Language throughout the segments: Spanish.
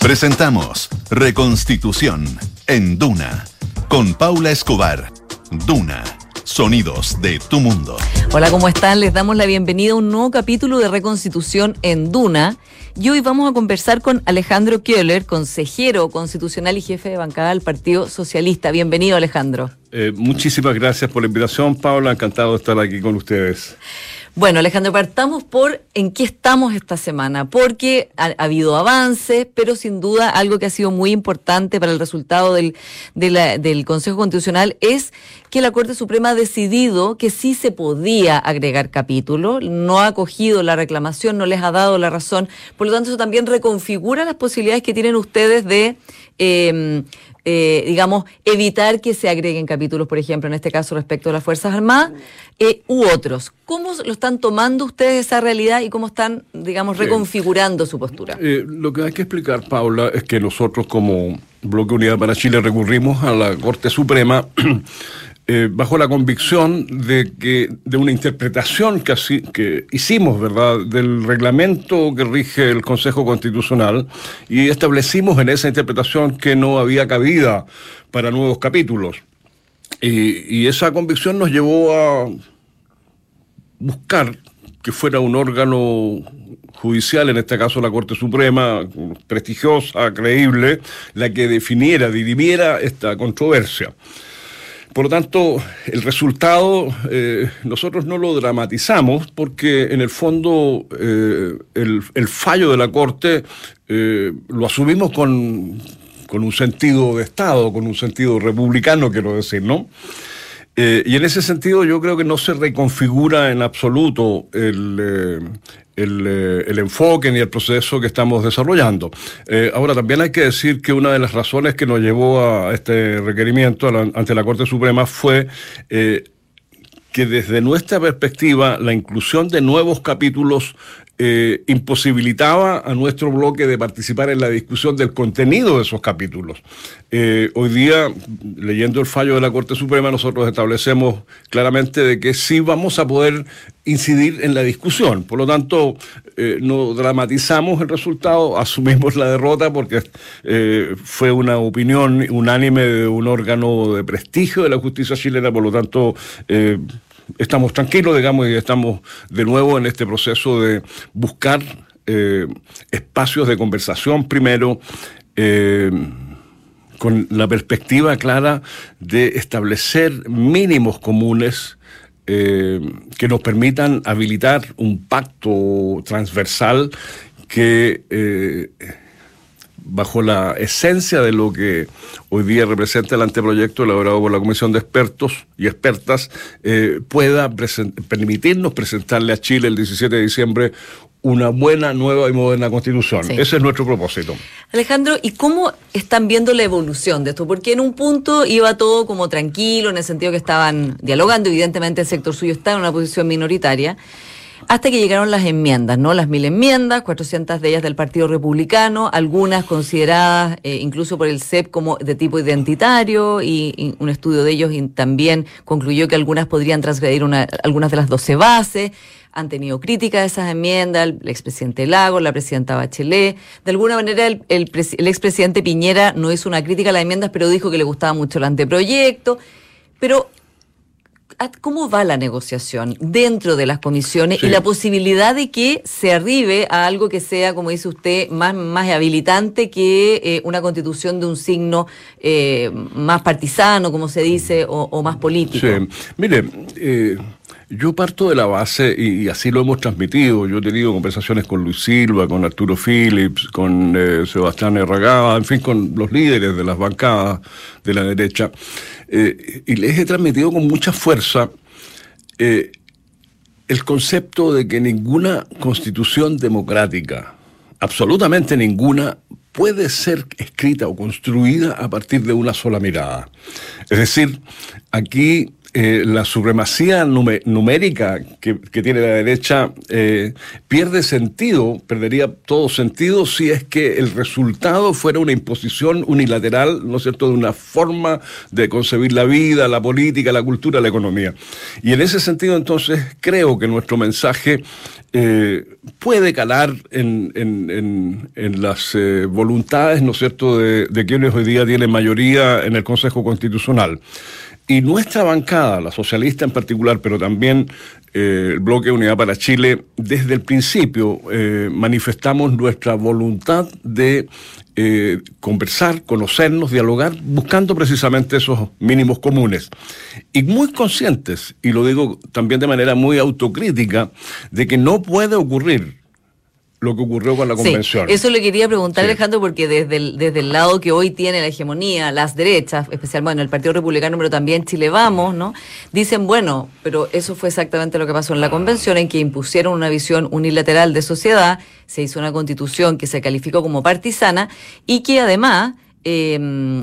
Presentamos Reconstitución en Duna con Paula Escobar. Duna, sonidos de tu mundo. Hola, ¿cómo están? Les damos la bienvenida a un nuevo capítulo de Reconstitución en Duna. Y hoy vamos a conversar con Alejandro Köhler, consejero constitucional y jefe de bancada del Partido Socialista. Bienvenido, Alejandro. Muchísimas gracias por la invitación, Paula. Encantado de estar aquí con ustedes. Bueno, Alejandro, partamos por en qué estamos esta semana, porque ha habido avances, pero sin duda algo que ha sido muy importante para el resultado del Consejo Constitucional es que la Corte Suprema ha decidido que sí se podía agregar capítulos, no ha acogido la reclamación, no les ha dado la razón, por lo tanto eso también reconfigura las posibilidades que tienen ustedes de evitar que se agreguen capítulos, por ejemplo, en este caso respecto a las Fuerzas Armadas, u otros. ¿Cómo lo están tomando ustedes esa realidad y cómo están, reconfigurando su postura? Lo que hay que explicar, Paula, es que nosotros como Bloque Unidad para Chile recurrimos a la Corte Suprema bajo la convicción de una interpretación que hicimos, ¿verdad?, del reglamento que rige el Consejo Constitucional, y establecimos en esa interpretación que no había cabida para nuevos capítulos. Y esa convicción nos llevó a buscar que fuera un órgano judicial, en este caso la Corte Suprema, prestigiosa, creíble, la que dirimiera esta controversia. Por lo tanto, el resultado nosotros no lo dramatizamos porque en el fondo el fallo de la Corte lo asumimos con un sentido de Estado, con un sentido republicano, quiero decir, ¿no? Y en ese sentido yo creo que no se reconfigura en absoluto el enfoque ni el proceso que estamos desarrollando. Ahora, también hay que decir que una de las razones que nos llevó a este requerimiento ante la Corte Suprema fue que desde nuestra perspectiva la inclusión de nuevos capítulos imposibilitaba a nuestro bloque de participar en la discusión del contenido de esos capítulos. Hoy día, leyendo el fallo de la Corte Suprema, nosotros establecemos claramente de que sí vamos a poder incidir en la discusión. Por lo tanto, no dramatizamos el resultado, asumimos la derrota porque fue una opinión unánime de un órgano de prestigio de la justicia chilena. Por lo tanto, estamos tranquilos, digamos, y estamos de nuevo en este proceso de buscar espacios de conversación primero, con la perspectiva clara de establecer mínimos comunes que nos permitan habilitar un pacto transversal que bajo la esencia de lo que hoy día representa el anteproyecto elaborado por la Comisión de Expertos y Expertas, pueda permitirnos presentarle a Chile el 17 de diciembre una buena, nueva y moderna Constitución. Sí. Ese es nuestro propósito. Alejandro, ¿y cómo están viendo la evolución de esto? Porque en un punto iba todo como tranquilo, en el sentido que estaban dialogando, evidentemente el sector suyo está en una posición minoritaria, hasta que llegaron las enmiendas, ¿no? Las 1000 enmiendas, 400 de ellas del Partido Republicano, algunas consideradas incluso por el CEP como de tipo identitario, y un estudio de ellos también concluyó que algunas podrían transgredir algunas de las 12 bases. Han tenido críticas a esas enmiendas, el expresidente Lagos, la presidenta Bachelet. De alguna manera el expresidente Piñera no hizo una crítica a las enmiendas, pero dijo que le gustaba mucho el anteproyecto. Pero ¿cómo va la negociación dentro de las comisiones? Sí. Y la posibilidad de que se arribe a algo que sea, como dice usted, más habilitante que una constitución de un signo más partisano, como se dice, o más político. Sí, mire, yo parto de la base, y así lo hemos transmitido. Yo he tenido conversaciones con Luis Silva, con Arturo Phillips, con Sebastián Erragada, en fin, con los líderes de las bancadas de la derecha, y les he transmitido con mucha fuerza el concepto de que ninguna constitución democrática, absolutamente ninguna, puede ser escrita o construida a partir de una sola mirada. Es decir, aquí la supremacía numérica que tiene la derecha perdería todo sentido si es que el resultado fuera una imposición unilateral, ¿no es cierto?, de una forma de concebir la vida, la política, la cultura, la economía. Y en ese sentido, entonces, creo que nuestro mensaje puede calar en las voluntades, ¿no es cierto?, de quienes hoy día tienen mayoría en el Consejo Constitucional. Y nuestra bancada, la socialista en particular, pero también el Bloque Unidad para Chile, desde el principio manifestamos nuestra voluntad de conversar, conocernos, dialogar, buscando precisamente esos mínimos comunes. Y muy conscientes, y lo digo también de manera muy autocrítica, de que no puede ocurrir lo que ocurrió con la convención. Sí, eso le quería preguntar, sí, Alejandro, porque desde el lado que hoy tiene la hegemonía, las derechas, especialmente el Partido Republicano, pero también Chile Vamos, ¿no? Dicen, bueno, pero eso fue exactamente lo que pasó en la convención, en que impusieron una visión unilateral de sociedad, se hizo una constitución que se calificó como partisana y que además el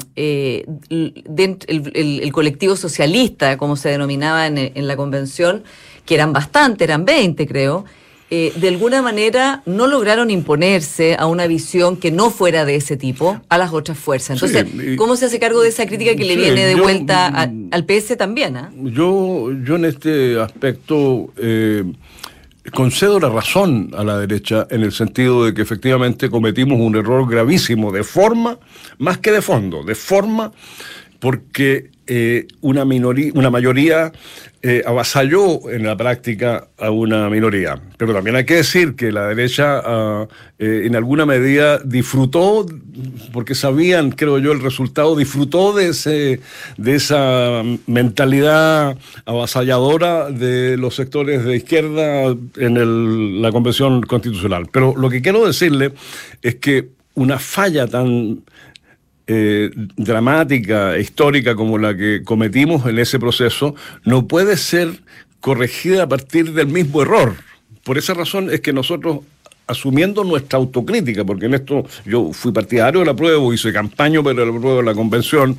colectivo socialista, como se denominaba en la convención, que eran 20, creo, de alguna manera no lograron imponerse a una visión que no fuera de ese tipo a las otras fuerzas. Entonces, sí, ¿cómo se hace cargo de esa crítica que le viene de vuelta al PS también? Yo en este aspecto concedo la razón a la derecha en el sentido de que efectivamente cometimos un error gravísimo de forma, más que de fondo, de forma, porque una mayoría avasalló en la práctica a una minoría. Pero también hay que decir que la derecha en alguna medida disfrutó, porque sabían, creo yo, el resultado, disfrutó de esa mentalidad avasalladora de los sectores de izquierda en la Convención Constitucional. Pero lo que quiero decirle es que una falla tan dramática, histórica como la que cometimos en ese proceso, no puede ser corregida a partir del mismo error. Por esa razón es que nosotros, asumiendo nuestra autocrítica, porque en esto yo fui partidario del apruebo, hice campaña para el apruebo de la convención,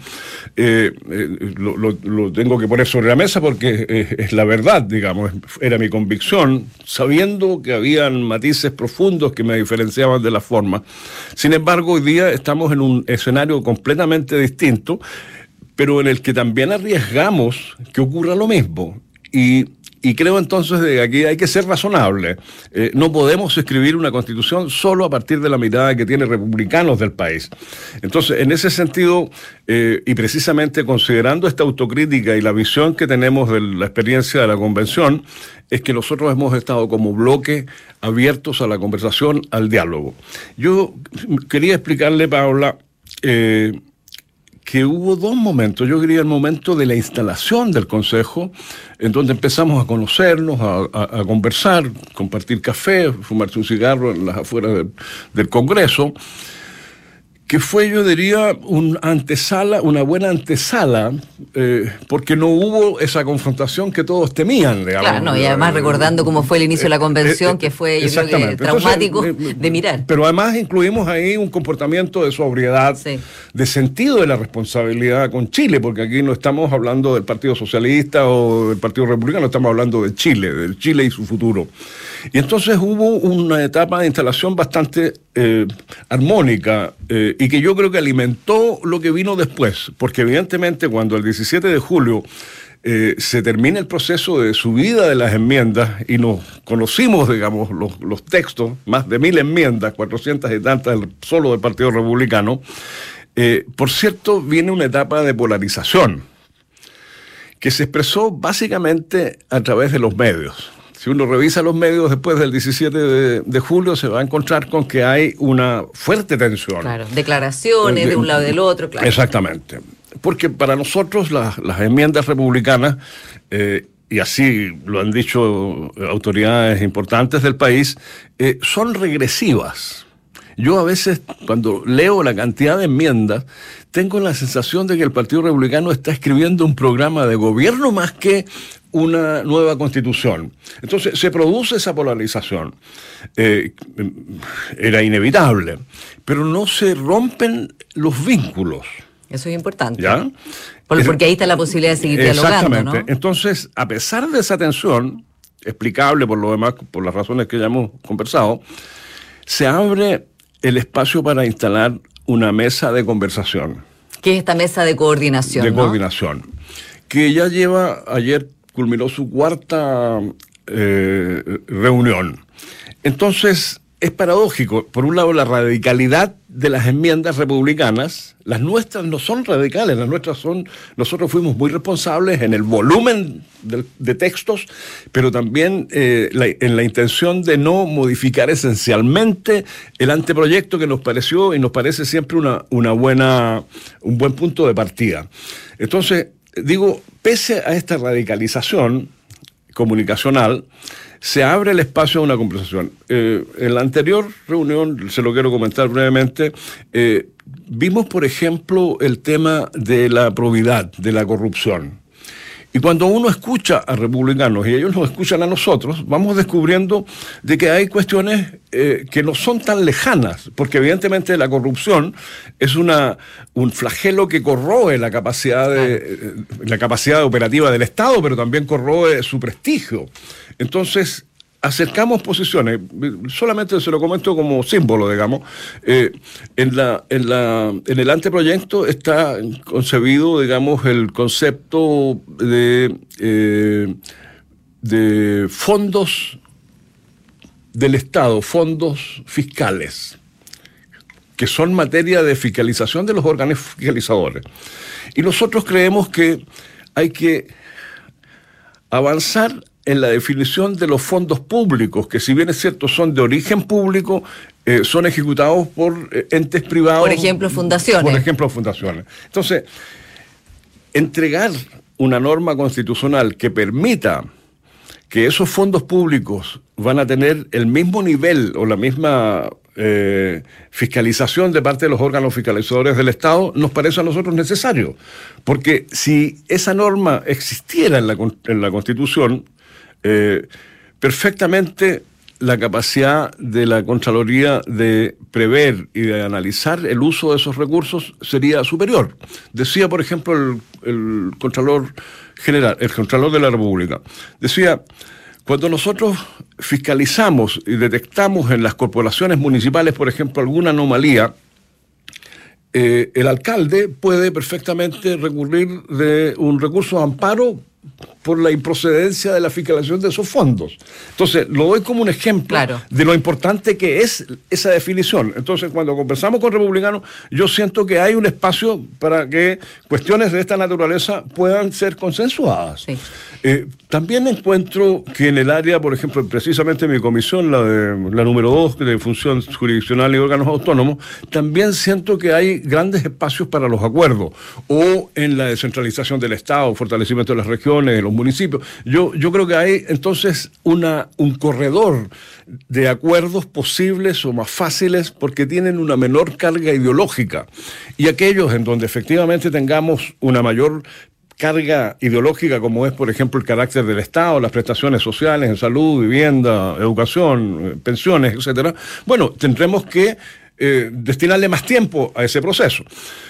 lo tengo que poner sobre la mesa porque es la verdad, digamos, era mi convicción, sabiendo que habían matices profundos que me diferenciaban de la forma. Sin embargo, hoy día estamos en un escenario completamente distinto, pero en el que también arriesgamos que ocurra lo mismo. Y creo entonces de que aquí hay que ser razonable. No podemos escribir una constitución solo a partir de la mirada que tiene republicanos del país. Entonces, en ese sentido, y precisamente considerando esta autocrítica y la visión que tenemos de la experiencia de la convención, es que nosotros hemos estado como bloque abiertos a la conversación, al diálogo. Yo quería explicarle, Paula, que hubo dos momentos. Yo diría el momento de la instalación del Consejo, en donde empezamos a conocernos, a conversar, compartir café, fumarse un cigarro en las afueras del Congreso, que fue, yo diría, una buena antesala, porque no hubo esa confrontación que todos temían, digamos. Claro, no, y además recordando cómo fue el inicio de la convención, que fue, yo creo que traumático. Entonces, de mirar. Pero además incluimos ahí un comportamiento de sobriedad, sí, de sentido de la responsabilidad con Chile, porque aquí no estamos hablando del Partido Socialista o del Partido Republicano, estamos hablando de Chile y su futuro. Y entonces hubo una etapa de instalación bastante armónica, y que yo creo que alimentó lo que vino después, porque evidentemente cuando el 17 de julio se termina el proceso de subida de las enmiendas y nos conocimos, digamos, los textos, más de 1000 enmiendas, 400 y tantas solo del Partido Republicano, por cierto, viene una etapa de polarización que se expresó básicamente a través de los medios. Si uno revisa los medios después del 17 de julio, se va a encontrar con que hay una fuerte tensión. Claro, declaraciones de un lado y del otro, claro. Exactamente. Porque para nosotros las enmiendas republicanas, y así lo han dicho autoridades importantes del país, son regresivas. Yo a veces, cuando leo la cantidad de enmiendas, tengo la sensación de que el Partido Republicano está escribiendo un programa de gobierno más que una nueva constitución. Entonces se produce esa polarización. Era inevitable, pero no se rompen los vínculos. Eso es importante. ¿Ya? Porque ahí está la posibilidad de seguir dialogando, exactamente, ¿no? Entonces, a pesar de esa tensión, explicable por lo demás, por las razones que ya hemos conversado, se abre el espacio para instalar una mesa de conversación. ¿Qué es esta mesa de coordinación? De coordinación, que ya ayer culminó su cuarta reunión. Entonces, es paradójico. Por un lado, la radicalidad de las enmiendas republicanas, las nuestras no son radicales, nosotros fuimos muy responsables en el volumen de textos, pero también en la intención de no modificar esencialmente el anteproyecto que nos pareció y nos parece siempre un buen punto de partida. Entonces, digo, pese a esta radicalización comunicacional, se abre el espacio a una conversación. En la anterior reunión, se lo quiero comentar brevemente, vimos, por ejemplo, el tema de la probidad, de la corrupción. Y cuando uno escucha a republicanos y ellos nos escuchan a nosotros, vamos descubriendo de que hay cuestiones que no son tan lejanas, porque evidentemente la corrupción es un flagelo que corroe la capacidad operativa del Estado, pero también corroe su prestigio. Entonces, acercamos posiciones, solamente se lo comento como símbolo, digamos. En el anteproyecto está concebido, digamos, el concepto de fondos del Estado, fondos fiscales, que son materia de fiscalización de los órganos fiscalizadores. Y nosotros creemos que hay que avanzar en la definición de los fondos públicos, que si bien es cierto son de origen público, son ejecutados por entes privados. Por ejemplo, fundaciones. Entonces, entregar una norma constitucional que permita que esos fondos públicos van a tener el mismo nivel o la misma fiscalización de parte de los órganos fiscalizadores del Estado nos parece a nosotros necesario. Porque si esa norma existiera en la Constitución, perfectamente la capacidad de la Contraloría de prever y de analizar el uso de esos recursos sería superior. Decía, por ejemplo, el Contralor General, el Contralor de la República, decía: cuando nosotros fiscalizamos y detectamos en las corporaciones municipales, por ejemplo, alguna anomalía, el alcalde puede perfectamente recurrir de un recurso de amparo por la improcedencia de la fiscalización de esos fondos. Entonces, lo doy como un ejemplo de lo importante que es esa definición. Entonces, cuando conversamos con republicanos, yo siento que hay un espacio para que cuestiones de esta naturaleza puedan ser consensuadas. Sí. También encuentro que en el área, por ejemplo, precisamente mi comisión, la número 2, de función jurisdiccional y órganos autónomos, también siento que hay grandes espacios para los acuerdos, o en la descentralización del Estado, fortalecimiento de las regiones, de los municipios. Yo creo que hay entonces un corredor de acuerdos posibles o más fáciles porque tienen una menor carga ideológica, y aquellos en donde efectivamente tengamos una mayor carga ideológica, como es, por ejemplo, el carácter del Estado, las prestaciones sociales en salud, vivienda, educación, pensiones, etcétera, bueno, tendremos que destinarle más tiempo a ese proceso.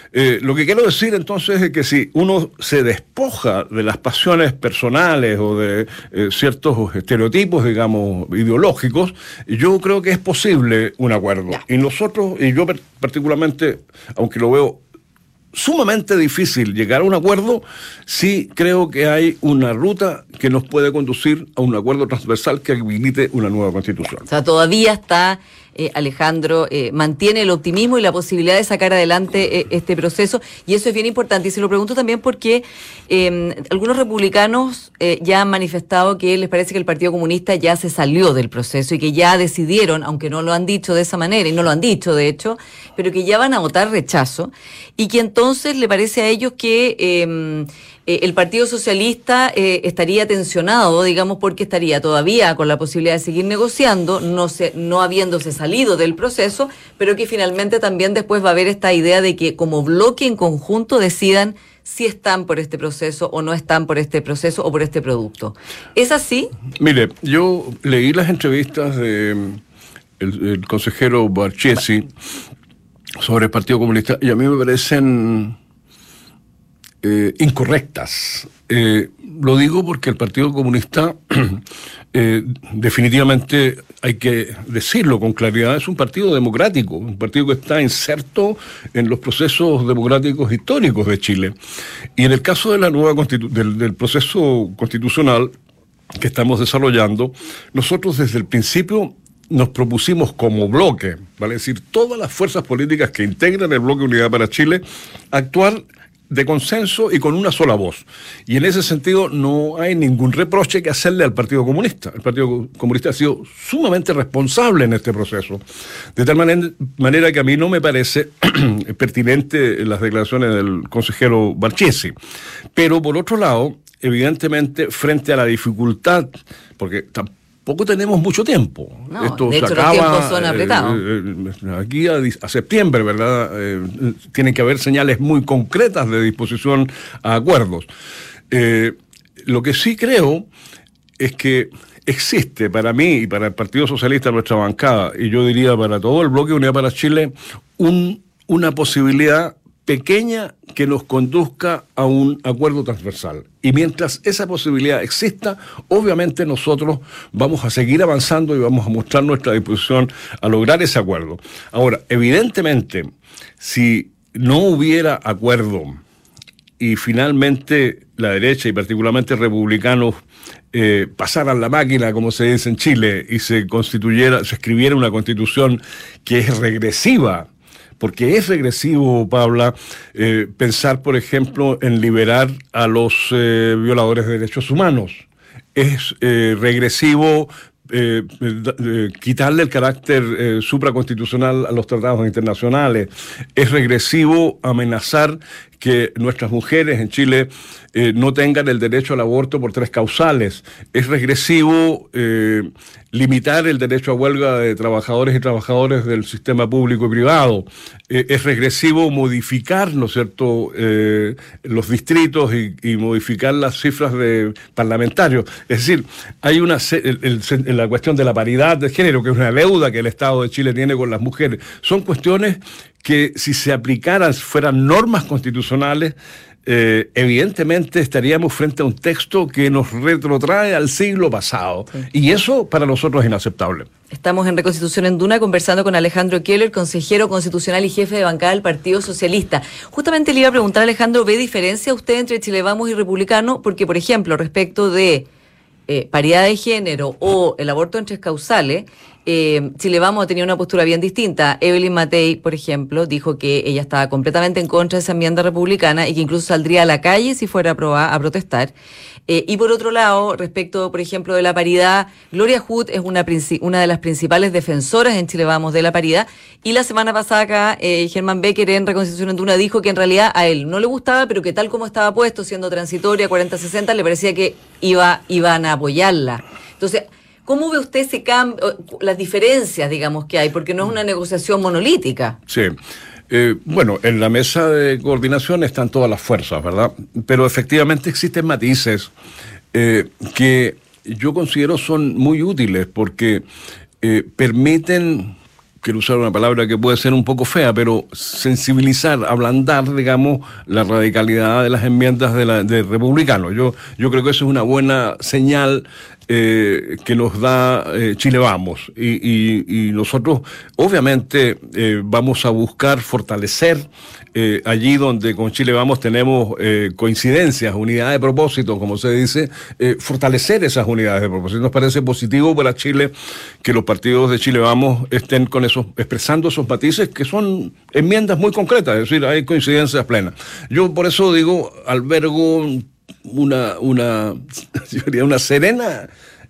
Lo que quiero decir entonces es que si uno se despoja de las pasiones personales o de ciertos estereotipos, digamos, ideológicos, yo creo que es posible un acuerdo. Y nosotros, y yo particularmente, aunque lo veo sumamente difícil llegar a un acuerdo, sí creo que hay una ruta que nos puede conducir a un acuerdo transversal que habilite una nueva Constitución. O sea, todavía está, Alejandro, mantiene el optimismo y la posibilidad de sacar adelante este proceso, y eso es bien importante. Y se lo pregunto también porque algunos republicanos ya han manifestado que les parece que el Partido Comunista ya se salió del proceso y que ya decidieron, aunque no lo han dicho de esa manera, y no lo han dicho de hecho, pero que ya van a votar rechazo, y que entonces le parece a ellos que el Partido Socialista estaría tensionado, digamos, porque estaría todavía con la posibilidad de seguir negociando, no habiéndose salido del proceso, pero que finalmente también después va a haber esta idea de que como bloque en conjunto decidan si están por este proceso o no están por este proceso o por este producto. ¿Es así? Mire, yo leí las entrevistas de el consejero Barchesi sobre el Partido Comunista, y a mí me parecen incorrectas. Lo digo porque el Partido Comunista, definitivamente hay que decirlo con claridad, es un partido democrático, un partido que está inserto en los procesos democráticos históricos de Chile. Y en el caso de la nueva del proceso constitucional que estamos desarrollando, nosotros desde el principio nos propusimos como bloque, vale decir, todas las fuerzas políticas que integran el bloque Unidad para Chile, actuar de consenso y con una sola voz. Y en ese sentido no hay ningún reproche que hacerle al Partido Comunista. El Partido Comunista ha sido sumamente responsable en este proceso. De tal manera que a mí no me parece pertinente las declaraciones del consejero Barchesi. Pero por otro lado, evidentemente, frente a la dificultad, porque tampoco tenemos mucho tiempo. No, esto de hecho, se acaba, los tiempos son apretados. Aquí a septiembre, ¿verdad? Tienen que haber señales muy concretas de disposición a acuerdos. Lo que sí creo es que existe para mí y para el Partido Socialista, nuestra bancada, y yo diría para todo el bloque Unidad para Chile, una posibilidad pequeña que nos conduzca a un acuerdo transversal. Y mientras esa posibilidad exista, obviamente nosotros vamos a seguir avanzando y vamos a mostrar nuestra disposición a lograr ese acuerdo. Ahora, evidentemente, si no hubiera acuerdo y finalmente la derecha y particularmente republicanos pasaran la máquina, como se dice en Chile, y se escribiera una constitución que es regresiva, porque es regresivo, Paula, pensar, por ejemplo, en liberar a los violadores de derechos humanos. Es regresivo quitarle el carácter supraconstitucional a los tratados internacionales. Es regresivo amenazar que nuestras mujeres en Chile no tengan el derecho al aborto por 3 causales. Es regresivo limitar el derecho a huelga de trabajadores y trabajadoras del sistema público y privado. Es regresivo modificar, ¿no es cierto?, los distritos y modificar las cifras de parlamentarios. Es decir, hay la cuestión de la paridad de género, que es una deuda que el Estado de Chile tiene con las mujeres. Son cuestiones que, si se aplicaran, fueran normas constitucionales, evidentemente estaríamos frente a un texto que nos retrotrae al siglo pasado. Sí. Y eso para nosotros es inaceptable. Estamos en Reconstitución en Duna conversando con Alejandro Keller, consejero constitucional y jefe de bancada del Partido Socialista. Justamente le iba a preguntar, Alejandro, ¿ve diferencia usted entre Chile Vamos y Republicano? Porque, por ejemplo, respecto de paridad de género o el aborto en 3 causales, Chile Vamos tenía una postura bien distinta. Evelyn Matei, por ejemplo, dijo que ella estaba completamente en contra de esa enmienda republicana y que incluso saldría a la calle si fuera aprobada a protestar. Y por otro lado, respecto, por ejemplo, de la paridad, Gloria Hood es una de las principales defensoras en Chile Vamos de la paridad, y la semana pasada acá Germán Becker en Reconstitución en Duna dijo que en realidad a él no le gustaba, pero que tal como estaba puesto, siendo transitoria 40-60, le parecía que iban a apoyarla. Entonces, ¿cómo ve usted ese cambio, las diferencias, digamos, que hay? Porque no es una negociación monolítica. Sí. Bueno, en la mesa de coordinación están todas las fuerzas, ¿verdad? Pero efectivamente existen matices que yo considero son muy útiles porque permiten, quiero usar una palabra que puede ser un poco fea, pero sensibilizar, ablandar, digamos, la radicalidad de las enmiendas de republicanos. Yo creo que eso es una buena señal que nos da Chile Vamos. Y nosotros, obviamente, vamos a buscar fortalecer allí donde con Chile Vamos tenemos coincidencias, unidad de propósito, como se dice, fortalecer esas unidades de propósito. Nos parece positivo para Chile que los partidos de Chile Vamos estén con expresando esos matices que son enmiendas muy concretas, es decir, hay coincidencias plenas. Yo por eso digo, albergo una serena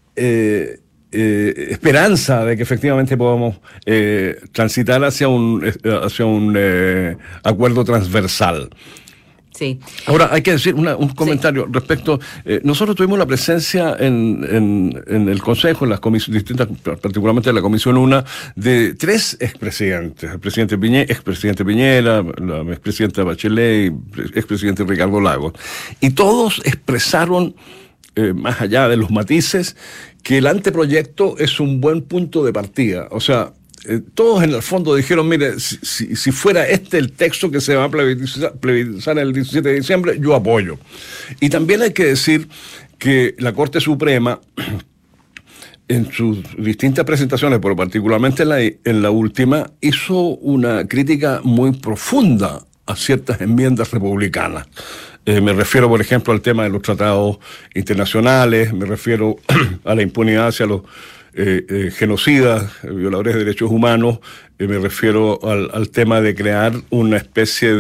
esperanza de que efectivamente podamos transitar hacia un acuerdo transversal. Sí. Ahora, hay que decir un comentario respecto. Nosotros tuvimos la presencia en el Consejo, en las comisiones distintas, particularmente en la Comisión 1, de 3 expresidentes. El presidente expresidente Piñera, la expresidenta Bachelet y expresidente Ricardo Lagos. Y todos expresaron, más allá de los matices, que el anteproyecto es un buen punto de partida. O sea, todos en el fondo dijeron, mire, si fuera este el texto que se va a plebiscitar el 17 de diciembre, yo apoyo. Y también hay que decir que la Corte Suprema, en sus distintas presentaciones, pero particularmente en la última, hizo una crítica muy profunda a ciertas enmiendas republicanas. Me refiero, por ejemplo, al tema de los tratados internacionales, me refiero a la impunidad hacia los genocidas, violadores de derechos humanos, me refiero al tema de crear una especie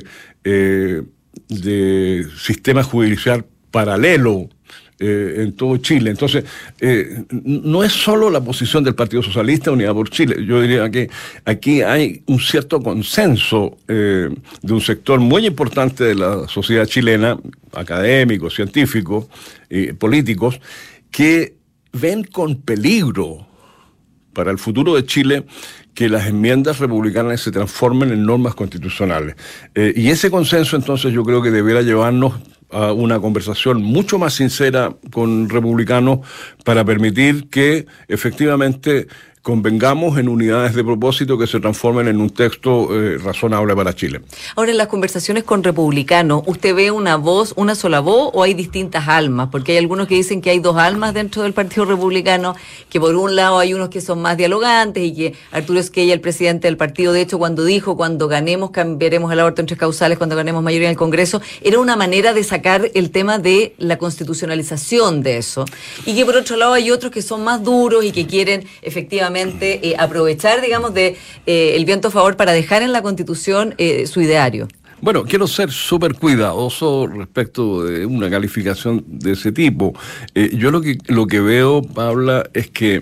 de sistema judicial paralelo en todo Chile. Entonces, no es solo la posición del Partido Socialista, Unidad por Chile. Yo diría que aquí hay un cierto consenso de un sector muy importante de la sociedad chilena, académicos, científicos, políticos, que ven con peligro para el futuro de Chile que las enmiendas republicanas se transformen en normas constitucionales. Y ese consenso, entonces, yo creo que debiera llevarnos a una conversación mucho más sincera con republicanos para permitir que efectivamente convengamos en unidades de propósito que se transformen en un texto razonable para Chile. Ahora, en las conversaciones con republicanos, ¿usted ve una voz, una sola voz, o hay distintas almas? Porque hay algunos que dicen que hay dos almas dentro del Partido Republicano, que por un lado hay unos que son más dialogantes y que Arturo Esquella, el presidente del partido, de hecho, cuando dijo, cuando ganemos cambiaremos el aborto en 3 causales, cuando ganemos mayoría en el Congreso, era una manera de sacar el tema de la constitucionalización de eso. Y que por otro lado hay otros que son más duros y que quieren efectivamente aprovechar, digamos, de el viento a favor para dejar en la Constitución su ideario. Bueno, quiero ser súper cuidadoso respecto de una calificación de ese tipo. Yo lo que veo, Paula, es que,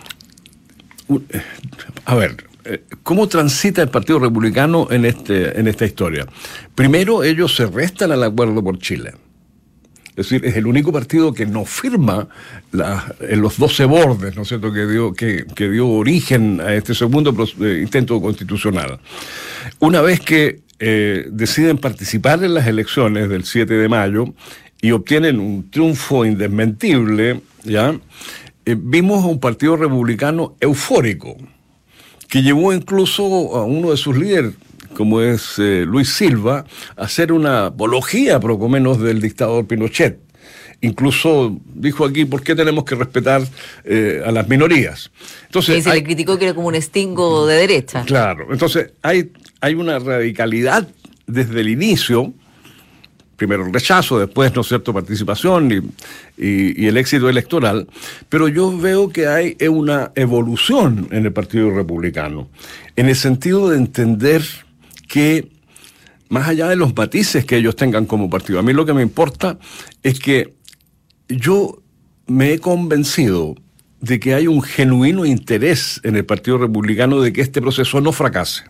¿cómo transita el Partido Republicano en esta historia? Primero, ellos se restan al acuerdo por Chile. Es decir, es el único partido que no firma en los 12 bordes, ¿no es cierto?, que dio origen a este segundo intento constitucional. Una vez que deciden participar en las elecciones del 7 de mayo y obtienen un triunfo indesmentible, ¿ya? Vimos a un partido republicano eufórico, que llevó incluso a uno de sus líderes, como es Luis Silva, hacer una apología, por lo menos, del dictador Pinochet. Incluso dijo aquí, ¿por qué tenemos que respetar a las minorías? Entonces, se le criticó que era como un estingo de derecha. Claro, entonces hay una radicalidad desde el inicio, primero el rechazo, después, ¿no es cierto?, participación y el éxito electoral, pero yo veo que hay una evolución en el Partido Republicano, en el sentido de entender que, más allá de los matices que ellos tengan como partido, a mí lo que me importa es que yo me he convencido de que hay un genuino interés en el Partido Republicano de que este proceso no fracase.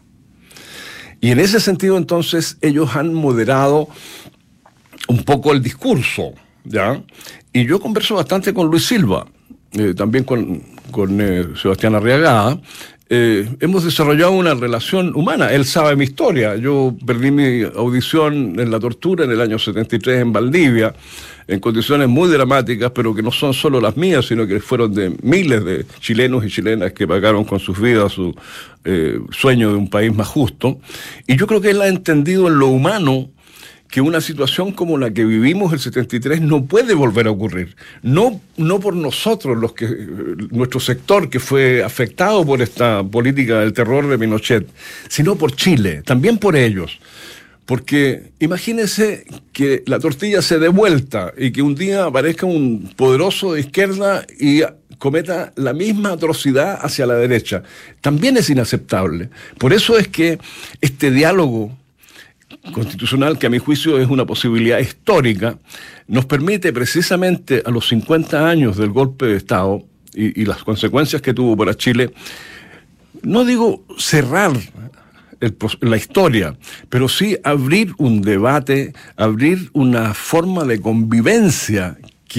Y en ese sentido, entonces, ellos han moderado un poco el discurso, ¿ya? Y yo converso bastante con Luis Silva, también con Sebastián Arriagada. Hemos desarrollado una relación humana. Él sabe mi historia. Yo perdí mi audición en la tortura en el año 73 en Valdivia, en condiciones muy dramáticas, pero que no son solo las mías, sino que fueron de miles de chilenos y chilenas que pagaron con sus vidas su sueño de un país más justo. Y yo creo que él ha entendido en lo humano que una situación como la que vivimos el 73 no puede volver a ocurrir. No por nosotros, nuestro sector que fue afectado por esta política del terror de Pinochet, sino por Chile, también por ellos. Porque imagínense que la tortilla se dé vuelta y que un día aparezca un poderoso de izquierda y cometa la misma atrocidad hacia la derecha. También es inaceptable. Por eso es que este diálogo constitucional, que a mi juicio es una posibilidad histórica, nos permite precisamente a los 50 años del golpe de Estado y las consecuencias que tuvo para Chile, no digo cerrar la historia, pero sí abrir un debate, abrir una forma de convivencia que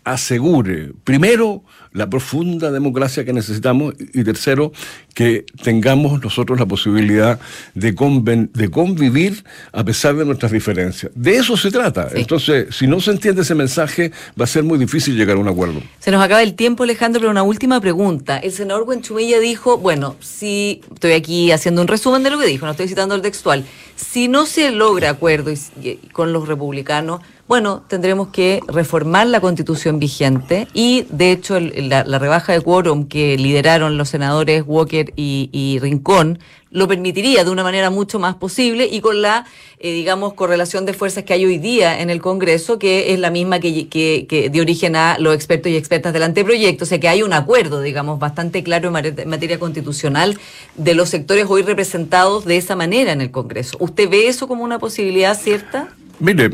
asegure, primero, la profunda democracia que necesitamos y tercero, que tengamos nosotros la posibilidad de convivir a pesar de nuestras diferencias. De eso se trata. Sí. Entonces, si no se entiende ese mensaje, va a ser muy difícil llegar a un acuerdo. Se nos acaba el tiempo, Alejandro, pero una última pregunta. El senador Huenchumilla dijo, bueno, si estoy aquí haciendo un resumen de lo que dijo, no estoy citando el textual, si no se logra acuerdo con los republicanos, bueno, tendremos que reformar la Constitución vigente y, de hecho, la rebaja de quórum que lideraron los senadores Walker y Rincón lo permitiría de una manera mucho más posible y con la, digamos, correlación de fuerzas que hay hoy día en el Congreso, que es la misma que dio origen a los expertos y expertas del anteproyecto. O sea, que hay un acuerdo, digamos, bastante claro en materia constitucional de los sectores hoy representados de esa manera en el Congreso. ¿Usted ve eso como una posibilidad cierta? Mire,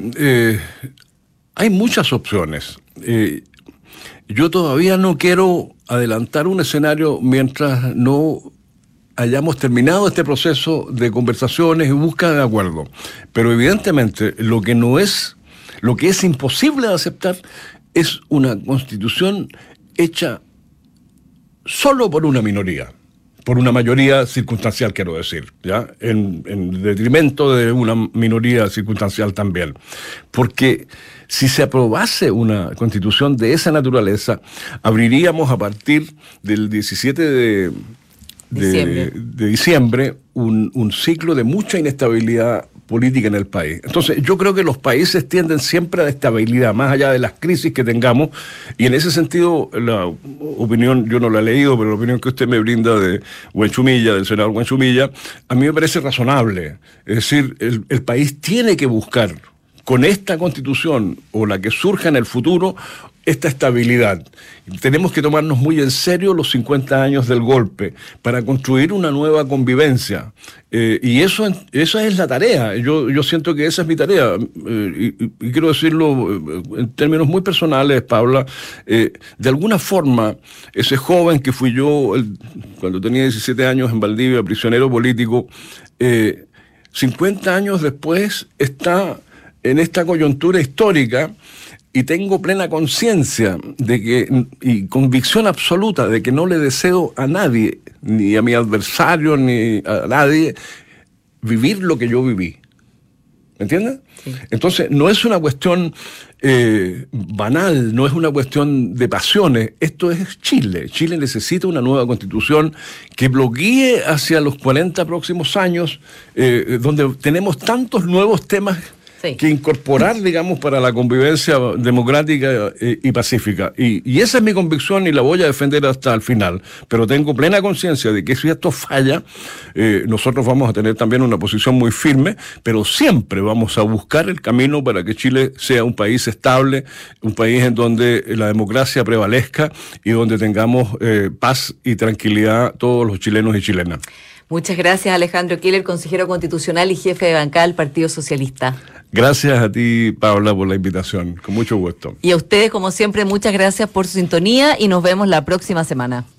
hay muchas opciones. Yo todavía no quiero adelantar un escenario mientras no hayamos terminado este proceso de conversaciones y búsqueda de acuerdo. Pero evidentemente lo que es imposible de aceptar es una constitución hecha solo por una minoría. Por una mayoría circunstancial, quiero decir, ¿ya? En detrimento de una minoría circunstancial también. Porque si se aprobase una constitución de esa naturaleza, abriríamos a partir del 17 de diciembre un ciclo de mucha inestabilidad política en el país. Entonces, yo creo que los países tienden siempre a la estabilidad, más allá de las crisis que tengamos, y en ese sentido, la opinión, yo no la he leído, pero la opinión que usted me brinda de Huenchumilla, del senador Huenchumilla, a mí me parece razonable. Es decir, el país tiene que buscar, con esta constitución, o la que surja en el futuro, esta estabilidad. Tenemos que tomarnos muy en serio los 50 años del golpe para construir una nueva convivencia. Y esa es la tarea. Yo siento que esa es mi tarea. Y quiero decirlo en términos muy personales, Paula. De alguna forma, ese joven que fui yo cuando tenía 17 años en Valdivia, prisionero político, 50 años después está en esta coyuntura histórica. Y tengo plena conciencia y convicción absoluta de que no le deseo a nadie, ni a mi adversario, ni a nadie, vivir lo que yo viví. ¿Me entiendes? Sí. Entonces, no es una cuestión banal, no es una cuestión de pasiones. Esto es Chile. Chile necesita una nueva constitución que bloquee hacia los 40 próximos años, donde tenemos tantos nuevos temas que incorporar, digamos, para la convivencia democrática y pacífica. Y esa es mi convicción y la voy a defender hasta el final. Pero tengo plena conciencia de que si esto falla, nosotros vamos a tener también una posición muy firme, pero siempre vamos a buscar el camino para que Chile sea un país estable, un país en donde la democracia prevalezca y donde tengamos paz y tranquilidad todos los chilenos y chilenas. Muchas gracias, Alejandro Keller, consejero constitucional y jefe de bancada del Partido Socialista. Gracias a ti, Paula, por la invitación. Con mucho gusto. Y a ustedes, como siempre, muchas gracias por su sintonía y nos vemos la próxima semana.